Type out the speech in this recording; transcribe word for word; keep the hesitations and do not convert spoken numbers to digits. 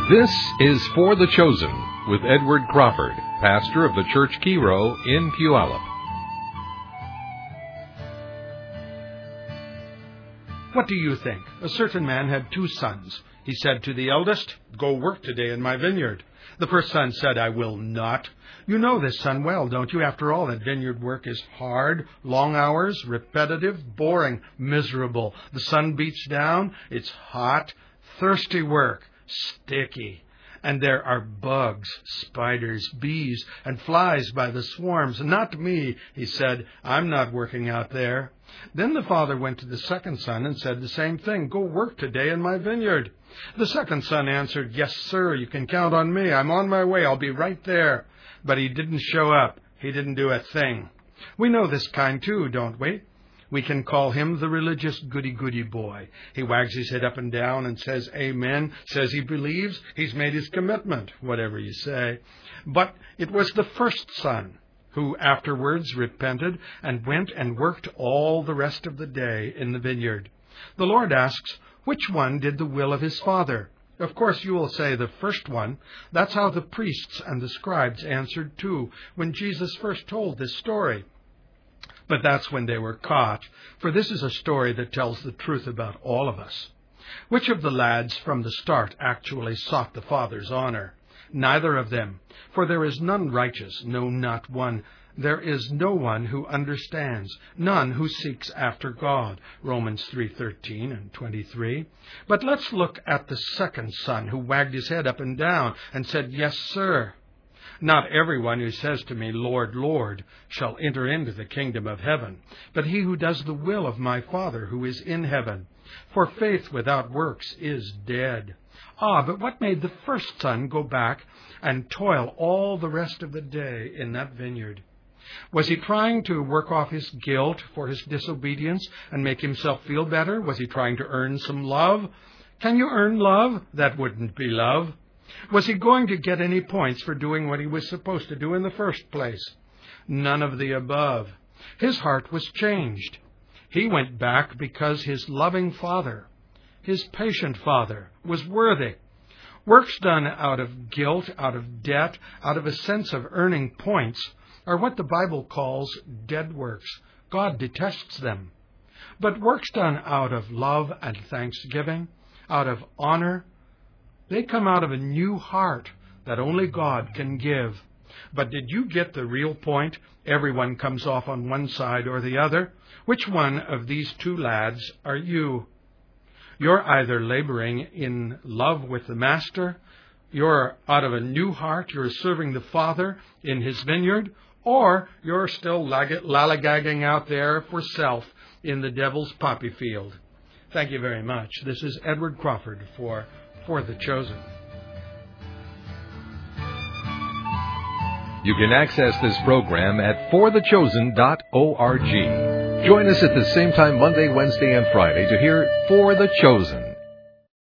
This is For the Chosen with Edward Crawford, pastor of the Church Kiro in Puyallup. What do you think? A certain man had two sons. He said to the eldest, "Go work today in my vineyard." The first son said, "I will not." You know this son well, don't you? After all, that vineyard work is hard, long hours, repetitive, boring, miserable. The sun beats down, it's hot, thirsty work, sticky. And there are bugs, spiders, bees, and flies by the swarms. "Not me," he said. "I'm not working out there." Then the father went to the second son and said the same thing. "Go work today in my vineyard." The second son answered, "Yes, sir, you can count on me. I'm on my way. I'll be right there." But he didn't show up. He didn't do a thing. We know this kind too, don't we? We can call him the religious goody-goody boy. He wags his head up and down and says amen, says he believes, he's made his commitment, whatever you say. But it was the first son who afterwards repented and went and worked all the rest of the day in the vineyard. The Lord asks, which one did the will of his father? Of course, you will say the first one. That's how the priests and the scribes answered too, when Jesus first told this story. But that's when they were caught, for this is a story that tells the truth about all of us. Which of the lads from the start actually sought the Father's honor? Neither of them, for there is none righteous, no, not one. There is no one who understands, none who seeks after God. Romans three thirteen and twenty-three. But let's look at the second son who wagged his head up and down and said, "Yes, sir." Not everyone who says to me, "Lord, Lord," shall enter into the kingdom of heaven, but he who does the will of my Father who is in heaven. For faith without works is dead. Ah, but what made the first son go back and toil all the rest of the day in that vineyard? Was he trying to work off his guilt for his disobedience and make himself feel better? Was he trying to earn some love? Can you earn love? That wouldn't be love. Was he going to get any points for doing what he was supposed to do in the first place? None of the above. His heart was changed. He went back because his loving father, his patient father, was worthy. Works done out of guilt, out of debt, out of a sense of earning points are what the Bible calls dead works. God detests them. But works done out of love and thanksgiving, out of honor, they come out of a new heart that only God can give. But did you get the real point? Everyone comes off on one side or the other. Which one of these two lads are you? You're either laboring in love with the Master, you're out of a new heart, you're serving the Father in His vineyard, or you're still lollygagging out there for self in the devil's poppy field. Thank you very much. This is Edward Crawford for For the Chosen. You can access this program at for the chosen dot org. Join us at the same time Monday, Wednesday, and Friday to hear For the Chosen.